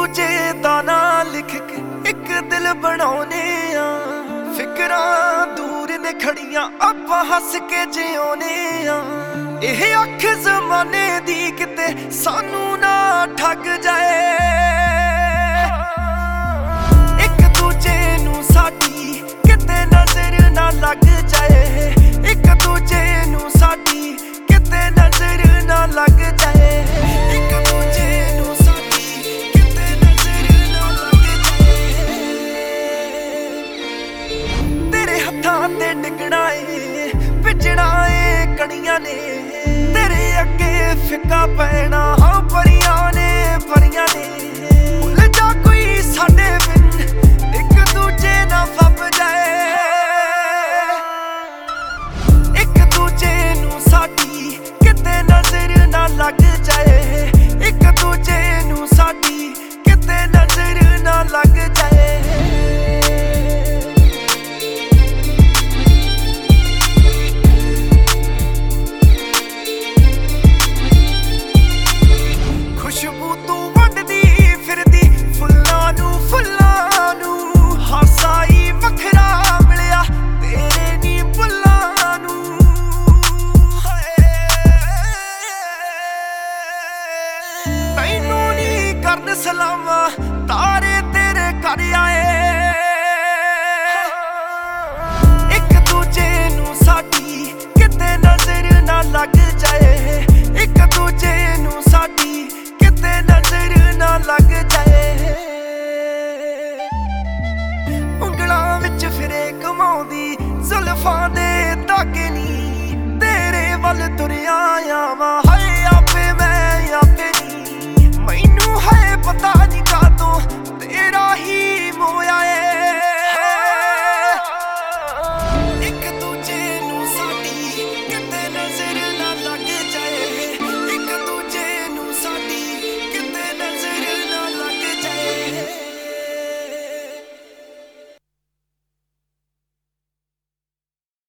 ਦੂਜੇ ਦਾ ਨਾਂ ਲਿਖ ਕੇ ਇੱਕ ਦਿਲ ਬਣਾਉਨੇ ਆ। ਫਿਕਰਾਂ ਦੂਰ ਨੇ ਖੜੀਆਂ ਆਪਾਂ ਹੱਸ ਕੇ ਜਿਉਨੇ ਆ। ਇਹ ਅੱਖ ਜ਼ਮਾਨੇ ਦੀ ਕਿਤੇ ਸਾਨੂੰ ਨਾ ਠੱਗ ਜਾਏ। ਇੱਕ ਦੂਜੇ ਨੂੰ ਸਾਡੀ ਕਿਤੇ ਨਜ਼ਰ ਨਾ ਲੱਗ ਜਾਏ। ਇੱਕ ਦੂਜੇ ਨੂੰ ਸਾਡੀ ਕਿਤੇ ਨਜ਼ਰ ਨਾ ਲੱਗ ਜਾਏ। ਇੱਕ ਦੂਜੇ ਨੂੰ ਸਾਡੀ ਕਿਤੇ ਨਜ਼ਰ ਨਾ ਲੱਗ ਜਾਏ। ਤੇਰੇ ਹੱਥਾਂ ਤੇ ਡਿੱਗਣਾ ਏ ਭਿੱਜਣਾ ਏ ਕਣੀਆਂ ਨੇ। ਤੇਰੇ ਅੱਗੇ ਫਿੱਕਾ ਪੈਣਾ ਹਾਂ ਪਰੀਆਂ ਨੇ ਪਰੀਆਂ ਨੇ। ਭੁੱਲ ਜਾ ਕੋਈ ਸਾਡੇ ਬਿਨ ਇੱਕ ਦੂਜੇ ਨਾਲ ਫੱਬ ਜਾਏ। ਇੱਕ ਦੂਜੇ ਨੂੰ ਸਾਡੀ ਕਿਤੇ ਨਜ਼ਰ ਨਾ ਲੱਗ ਜਾਏ। ਇੱਕ ਦੂਜੇ ਨੂੰ ਸਾਡੀ ਕਿਤੇ ਨਜ਼ਰ ਨਾ ਲੱਗ ਜਾਏ। ਖੁਸ਼ਬੂ ਤੂੰ ਵੰਡਦੀ ਫਿਰਦੀ ਫੁੱਲਾਂ ਨੂੰ ਹਾਸਾ ਹੀ ਵੱਖਰਾ ਮਿਲਿਆ ਤੇਰੇ ਨੀ ਬੁੱਲਾਂ ਨੂੰ। ਤੈਨੂੰ ਨੀ ਕਰਨ ਸਲਾਮਾਂ ਤਾਰੇ ਤੇਰੇ ਘਰ ਆਏ। ਇੱਕ ਦੂਜੇ ਨੂੰ ਸਾਡੀ ਕਿਤੇ ਨਜ਼ਰ ਨਾ ਲੱਗ ਜਾਏ। ਇੱਕ ਦੂਜੇ ਨੂੰ ਸਾਡੀ ਕਿਤੇ ਨਜ਼ਰ ਨਾ ਲੱਗ ਜਾਏ। ਉਂਗਲਾਂ ਵਿੱਚ ਫਿਰੇ ਘੁਮਾਉਂਦੀ ਜ਼ੁਲਫਾਂ ਦੇ ਧਾਗੇ ਨੀ ਤੇਰੇ ਵੱਲ ਤੁਰਿਆ ਆਵਾਂ।